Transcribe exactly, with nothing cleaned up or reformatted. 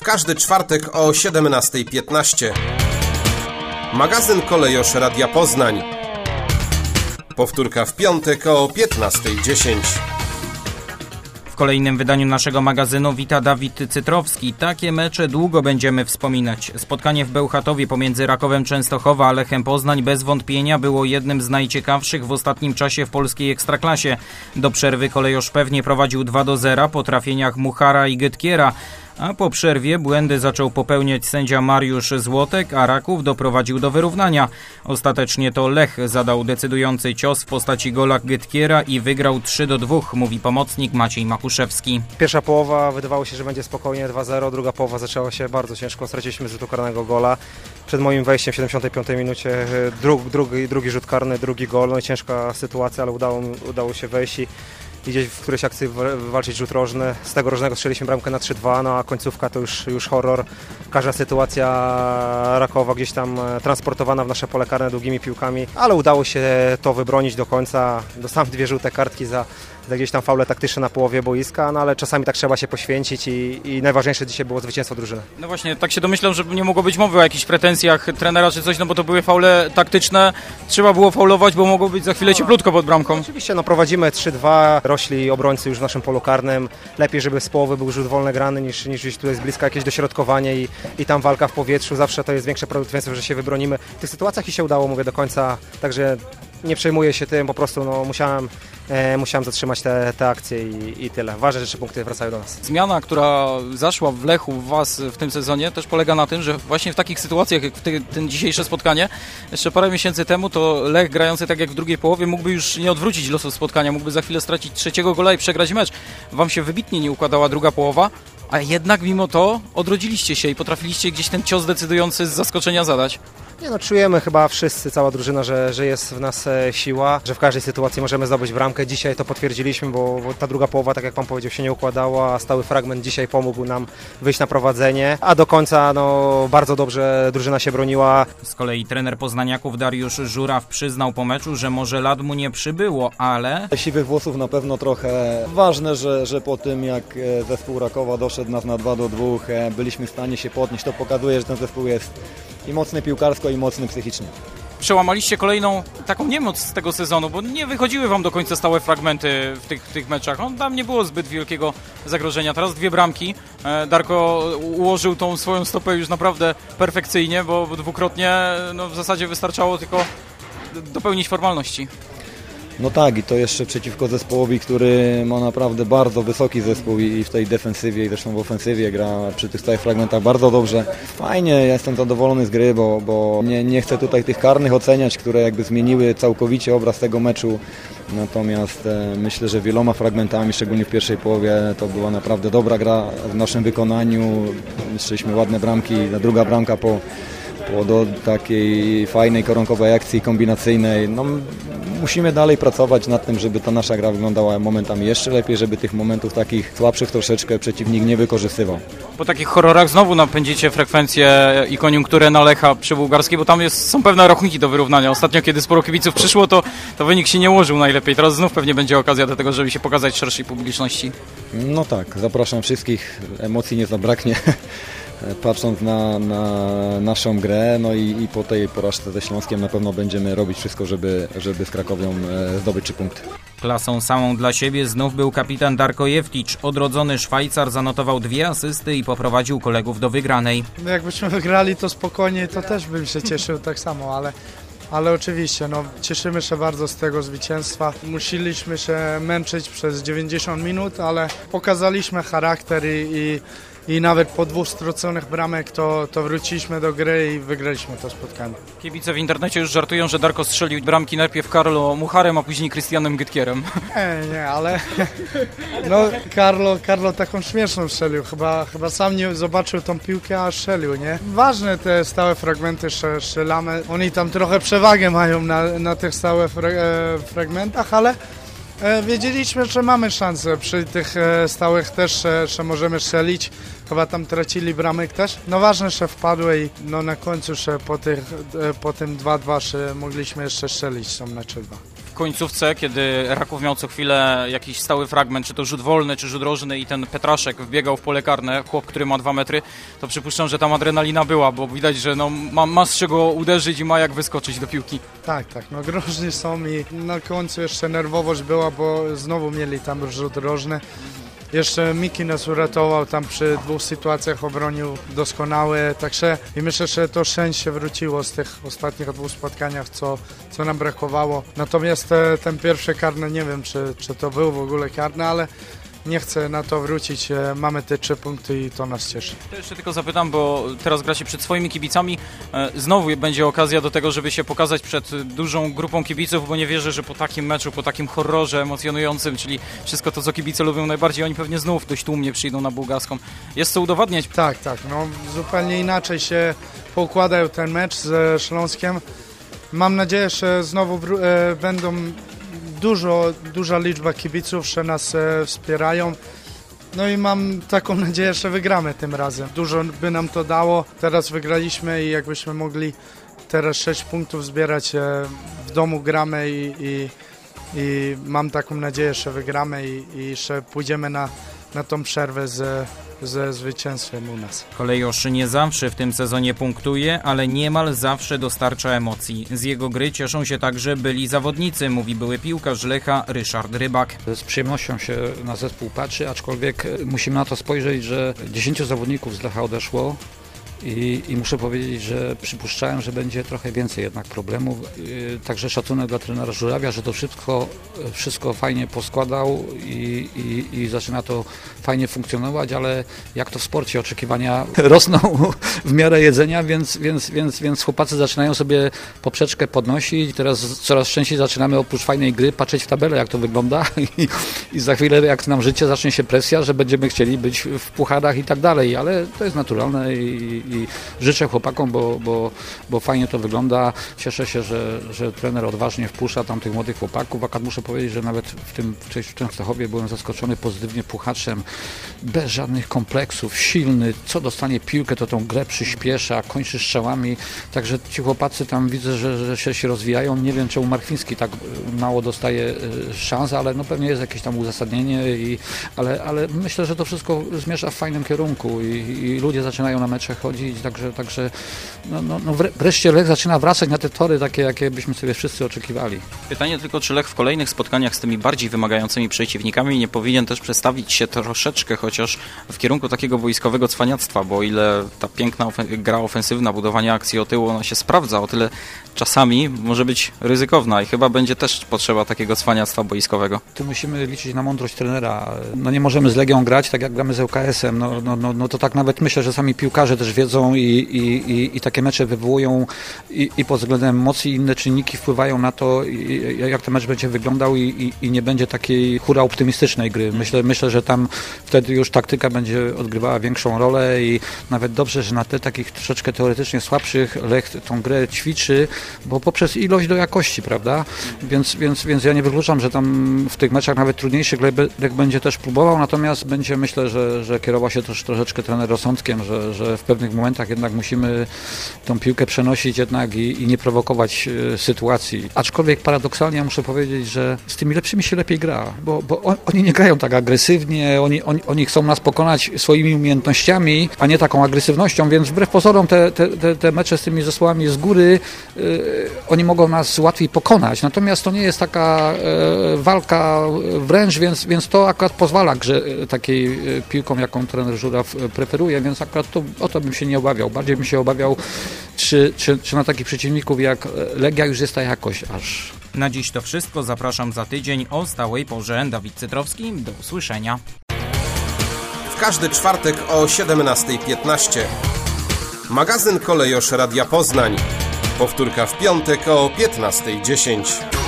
każdy czwartek o siedemnasta piętnaście. Magazyn Kolejosz Radia Poznań. Powtórka w piątek o piętnasta dziesięć. W kolejnym wydaniu naszego magazynu wita Dawid Cytrowski. Takie mecze długo będziemy wspominać. Spotkanie w Bełchatowie pomiędzy Rakowem Częstochowa a Lechem Poznań bez wątpienia było jednym z najciekawszych w ostatnim czasie w polskiej Ekstraklasie. Do przerwy Kolejosz pewnie prowadził dwa do zera po trafieniach Muchara i Gytkiera, a po przerwie błędy zaczął popełniać sędzia Mariusz Złotek, a Raków doprowadził do wyrównania. Ostatecznie to Lech zadał decydujący cios w postaci gola Gytkiera i wygrał trzy do dwóch, mówi pomocnik Maciej Makuszewski. Pierwsza połowa wydawało się, że będzie spokojnie dwa zero, druga połowa zaczęła się bardzo ciężko, straciliśmy z rzutu karnego gola. Przed moim wejściem w siedemdziesiątej piątej minucie drugi, drugi, drugi rzut karny, drugi gol, no i ciężka sytuacja, ale udało, udało się wejść i I gdzieś w którejś akcji wywalczyć rzut rożny. Z tego rożnego strzeliśmy bramkę na trzy dwa, no a końcówka to już, już horror. Każda sytuacja Rakowa gdzieś tam transportowana w nasze pole karne długimi piłkami, ale udało się to wybronić do końca. Dostałem dwie żółte kartki za, za gdzieś tam faule taktyczne na połowie boiska, no ale czasami tak trzeba się poświęcić i, i najważniejsze dzisiaj było zwycięstwo drużyny. No właśnie, tak się domyślam, że nie mogło być mowy o jakichś pretensjach trenera czy coś, no bo to były faule taktyczne. Trzeba było faulować, bo mogło być za chwilę cieplutko pod bramką. No, oczywiście, no prowadzimy trzy dwa. Rośli obrońcy już w naszym polu karnym. Lepiej, żeby z połowy był rzut wolny grany, niż, niż gdzieś tu jest blisko jakieś dośrodkowanie i, i tam walka w powietrzu. Zawsze to jest większe prawdopodobieństwo, że się wybronimy. W tych sytuacjach i się udało, mówię, do końca, także nie przejmuję się tym, po prostu no, musiałem, e, musiałem zatrzymać te, te akcje i, i tyle. Ważne, że trzy punkty wracają do nas. Zmiana, która zaszła w Lechu w Was w tym sezonie, też polega na tym, że właśnie w takich sytuacjach, jak w ty, tym dzisiejsze spotkanie, jeszcze parę miesięcy temu, to Lech grający tak jak w drugiej połowie mógłby już nie odwrócić losu spotkania, mógłby za chwilę stracić trzeciego gola i przegrać mecz. Wam się wybitnie nie układała druga połowa, a jednak mimo to odrodziliście się i potrafiliście gdzieś ten cios decydujący z zaskoczenia zadać. Nie no, czujemy chyba wszyscy, cała drużyna, że, że jest w nas siła, że w każdej sytuacji możemy zdobyć bramkę. Dzisiaj to potwierdziliśmy, bo, bo ta druga połowa, tak jak Pan powiedział, się nie układała, a stały fragment dzisiaj pomógł nam wyjść na prowadzenie, a do końca no, bardzo dobrze drużyna się broniła. Z kolei trener poznaniaków Dariusz Żuraw przyznał po meczu, że może lat mu nie przybyło, ale... Siwych włosów na pewno trochę. Ważne, że, że po tym jak zespół Rakowa doszedł nas na dwa do dwóch, byliśmy w stanie się podnieść. To pokazuje, że ten zespół jest i mocny piłkarsko, i mocny psychicznie. Przełamaliście kolejną taką niemoc z tego sezonu, bo nie wychodziły Wam do końca stałe fragmenty w tych, w tych meczach. On tam nie było zbyt wielkiego zagrożenia. Teraz dwie bramki. Darko ułożył tą swoją stopę już naprawdę perfekcyjnie, bo dwukrotnie no, w zasadzie wystarczało tylko dopełnić formalności. No tak, i to jeszcze przeciwko zespołowi, który ma naprawdę bardzo wysoki zespół i w tej defensywie, i zresztą w ofensywie gra przy tych stałych fragmentach bardzo dobrze. Fajnie, ja jestem zadowolony z gry, bo, bo nie, nie chcę tutaj tych karnych oceniać, które jakby zmieniły całkowicie obraz tego meczu. Natomiast e, myślę, że wieloma fragmentami, szczególnie w pierwszej połowie, to była naprawdę dobra gra w naszym wykonaniu. Strzeliśmy ładne bramki, ta druga bramka po do takiej fajnej, koronkowej akcji kombinacyjnej. No, musimy dalej pracować nad tym, żeby ta nasza gra wyglądała momentami jeszcze lepiej, żeby tych momentów takich słabszych troszeczkę przeciwnik nie wykorzystywał. Po takich horrorach znowu napędzicie frekwencję i koniunkturę na Lecha przy Bułgarskiej, bo tam jest, są pewne rachunki do wyrównania. Ostatnio, kiedy sporo kibiców przyszło, to, to wynik się nie ułożył najlepiej. Teraz znów pewnie będzie okazja do tego, żeby się pokazać szerszej publiczności. No tak, zapraszam wszystkich, emocji nie zabraknie. Patrząc na, na naszą grę, no i, i po tej porażce ze Śląskiem na pewno będziemy robić wszystko, żeby, żeby z Krakowią zdobyć trzy punkty. Klasą samą dla siebie znów był kapitan Darko Jewticz. Odrodzony Szwajcar zanotował dwie asysty i poprowadził kolegów do wygranej. No jakbyśmy wygrali to spokojnie, to też bym się cieszył tak samo, ale... Ale oczywiście, no, cieszymy się bardzo z tego zwycięstwa. Musieliśmy się męczyć przez dziewięćdziesiąt minut, ale pokazaliśmy charakter i, i, i nawet po dwóch straconych bramek to, to wróciliśmy do gry i wygraliśmy to spotkanie. Kibice w internecie już żartują, że Darko strzelił bramki najpierw Carlo Mucharem, a później Krystianem Gytkierem. Nie, nie, ale no, Carlo, Carlo taką śmieszną strzelił. Chyba, chyba sam nie zobaczył tą piłkę, a strzelił, nie? Ważne te stałe fragmenty strzelamy. Oni tam trochę przewagę mają na, na tych stałych fra, e, fragmentach, ale e, wiedzieliśmy, że mamy szansę przy tych e, stałych też, e, że możemy strzelić. Chyba tam tracili bramek też. No ważne, że wpadły i no, na końcu że po, tych, e, po tym dwa dwa że mogliśmy jeszcze strzelić tą na trzy dwa. w końcówce, kiedy Raków miał co chwilę jakiś stały fragment, czy to rzut wolny, czy rzut rożny i ten Petraszek wbiegał w pole karne, chłop, który ma dwa metry, to przypuszczam, że tam adrenalina była, bo widać, że no, ma, ma z czego uderzyć i ma jak wyskoczyć do piłki. Tak, tak, no groźni są i na końcu jeszcze nerwowość była, bo znowu mieli tam rzut rożny. Jeszcze Miki nas uratował, tam przy dwóch sytuacjach obronił doskonałe, także i myślę, że to szczęście wróciło z tych ostatnich dwóch spotkaniach, co, co nam brakowało. Natomiast te, ten pierwszy karny, nie wiem, czy, czy to był w ogóle karny, ale nie chcę na to wrócić, mamy te trzy punkty i to nas cieszy. To jeszcze tylko zapytam, bo teraz gracie przed swoimi kibicami, znowu będzie okazja do tego, żeby się pokazać przed dużą grupą kibiców, bo nie wierzę, że po takim meczu, po takim horrorze emocjonującym, czyli wszystko to, co kibice lubią najbardziej, oni pewnie znów dość tłumnie przyjdą na Bułgarską. Jest co udowadniać. Tak, tak, no zupełnie inaczej się poukładają ten mecz ze Śląskiem. Mam nadzieję, że znowu e, będą Dużo, duża liczba kibiców, że nas e, wspierają. No i mam taką nadzieję, że wygramy tym razem. Dużo by nam to dało. Teraz wygraliśmy i jakbyśmy mogli teraz sześć punktów zbierać, e, w domu gramy i, i, i mam taką nadzieję, że wygramy i, i że pójdziemy na, na tą przerwę z, ze zwycięstwem u nas. Kolejosz nie zawsze w tym sezonie punktuje, ale niemal zawsze dostarcza emocji. Z jego gry cieszą się także byli zawodnicy, mówi były piłkarz Lecha Ryszard Rybak. Z przyjemnością się na zespół patrzy, aczkolwiek musimy na to spojrzeć, że dziesięciu zawodników z Lecha odeszło. I, I muszę powiedzieć, że przypuszczałem, że będzie trochę więcej jednak problemów. Yy, także szacunek dla trenera Żurawia, że to wszystko, wszystko fajnie poskładał i, i, i zaczyna to fajnie funkcjonować, ale jak to w sporcie, oczekiwania rosną w miarę jedzenia, więc, więc, więc, więc chłopacy zaczynają sobie poprzeczkę podnosić. Teraz coraz częściej zaczynamy oprócz fajnej gry patrzeć w tabelę, jak to wygląda i, i za chwilę jak nam życie zacznie się presja, że będziemy chcieli być w pucharach i tak dalej, ale to jest naturalne i I życzę chłopakom, bo, bo, bo fajnie to wygląda. Cieszę się, że, że trener odważnie wpuszcza tam tych młodych chłopaków. Akurat muszę powiedzieć, że nawet w tym w Częstochowie byłem zaskoczony pozytywnie Puchaczem. Bez żadnych kompleksów, silny. Co dostanie piłkę, to tą grę przyspiesza, kończy strzałami. Także ci chłopacy tam widzę, że, że się, się rozwijają. Nie wiem, czemu Markwiński tak mało dostaje szans, ale no pewnie jest jakieś tam uzasadnienie. I, ale, ale myślę, że to wszystko zmierza w fajnym kierunku i, i ludzie zaczynają na mecze chodzić. Także, także no, no, no wreszcie Lech zaczyna wracać na te tory takie, jakie byśmy sobie wszyscy oczekiwali. Pytanie tylko, czy Lech w kolejnych spotkaniach z tymi bardziej wymagającymi przeciwnikami nie powinien też przestawić się troszeczkę chociaż w kierunku takiego wojskowego cwaniactwa, bo o ile ta piękna ofen- gra ofensywna, budowanie akcji o tyłu, ona się sprawdza, o tyle czasami może być ryzykowna i chyba będzie też potrzeba takiego cwaniactwa boiskowego. Tu musimy liczyć na mądrość trenera. No nie możemy z Legią grać tak jak gramy z L K S-em. No, no, no, no to tak nawet myślę, że sami piłkarze też wiedzą i, i, i, i takie mecze wywołują i, i pod względem emocji inne czynniki wpływają na to, i, jak ten mecz będzie wyglądał i, i, i nie będzie takiej hura optymistycznej gry. Myślę, myślę, że tam wtedy już taktyka będzie odgrywała większą rolę i nawet dobrze, że na te takich troszeczkę teoretycznie słabszych Lech tą grę ćwiczy, bo poprzez ilość do jakości, prawda? Więc, więc, więc ja nie wykluczam, że tam w tych meczach nawet trudniejszych Lech będzie też próbował, natomiast będzie myślę, że, że kierował się też troszeczkę trener rozsądkiem, że, że w pewnych momentach jednak musimy tą piłkę przenosić jednak i, i nie prowokować y, sytuacji. Aczkolwiek paradoksalnie ja muszę powiedzieć, że z tymi lepszymi się lepiej gra, bo, bo on, oni nie grają tak agresywnie, oni, oni, oni chcą nas pokonać swoimi umiejętnościami, a nie taką agresywnością, więc wbrew pozorom te, te, te, te mecze z tymi zespołami z góry y, oni mogą nas łatwiej pokonać, natomiast to nie jest taka y, walka wręcz, więc, więc to akurat pozwala grze y, takiej y, piłką, jaką trener Żuraw y, preferuje, więc akurat to, o to bym się nie obawiał. Bardziej bym się obawiał, czy, czy, czy na takich przeciwników jak Legia już jest ta jakość aż. Na dziś to wszystko. Zapraszam za tydzień o stałej porze. Dawid Cytrowski. Do usłyszenia. W każdy czwartek o siedemnasta piętnaście. Magazyn Kolejosz Radia Poznań. Powtórka w piątek o piętnasta dziesięć.